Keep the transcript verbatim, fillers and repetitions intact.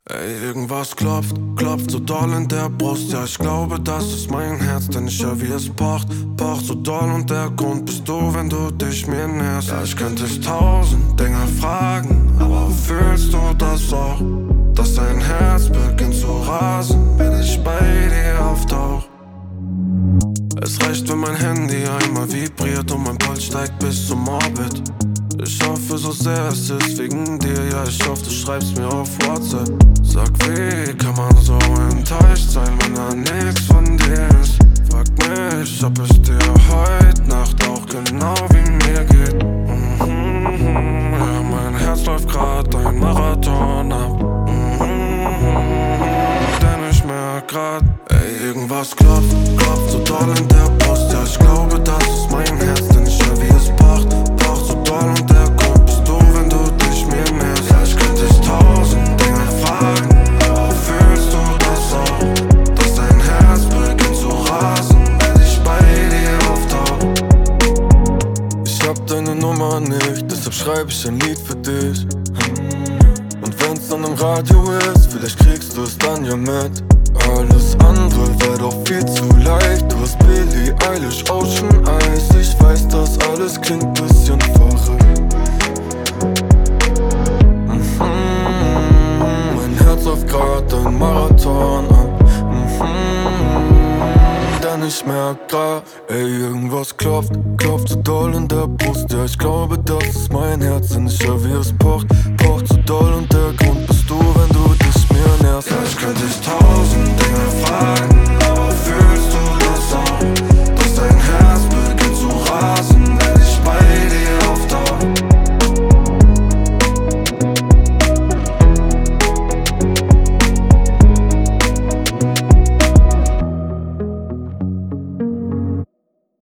Ey, irgendwas klopft, klopft so doll in der Brust. Ja, ich glaube, das ist mein Herz, denn ich höre, wie es pocht, pocht so doll. Und der Grund bist du, wenn du dich mir näherst. Ja, ich könnte dich tausend Dinge fragen, aber fühlst du das auch? Dass dein Herz beginnt zu rasen, wenn ich bei dir auftauch. Es reicht, wenn mein Handy einmal vibriert und mein Puls steigt bis zum Orbit. Ich hoffe so sehr, es ist wegen dir. Ja, ich hoffe, du schreibst mir auf WhatsApp. Sag, wie kann man so enttäuscht sein, wenn da nix von dir ist? Frag mich, ob es dir heute Nacht auch genau wie mir geht. Mhm, ja, mein Herz läuft grad ein Marathon ab. Mhm, denn ich merk grad, ey, irgendwas klopft, klopft so doll in der Brust. Ja, ich glaube, das ist mein Herz, denn ich höre, wie es pocht, pocht so doll. Und der Grund bist du, wenn du dich mir näherst. Ja, ich könnte dich tausend Dinge fragen, aber fühlst du das auch? Dass dein Herz beginnt zu rasen, wenn ich bei dir auftauch. Ich hab deine Nummer nicht, deshalb schreib ich ein Lied für dich. Und wenn's dann im Radio ist, vielleicht kriegst du es dann ja mit. Alles andere wär doch viel zu leicht. Du hast Billie Eilish, Ocean Eyes. Ich weiß, das alles klingt bisschen verrückt. Mhm. Mein Herz läuft grad ein Marathon ab. Mhm. Denn ich merk grad, ey, irgendwas klopft, klopft so doll in der Brust. Ja, ich glaube, das ist mein Herz, denn ich hör, wie es pocht, pocht so doll. Und der Grund bist du, wenn du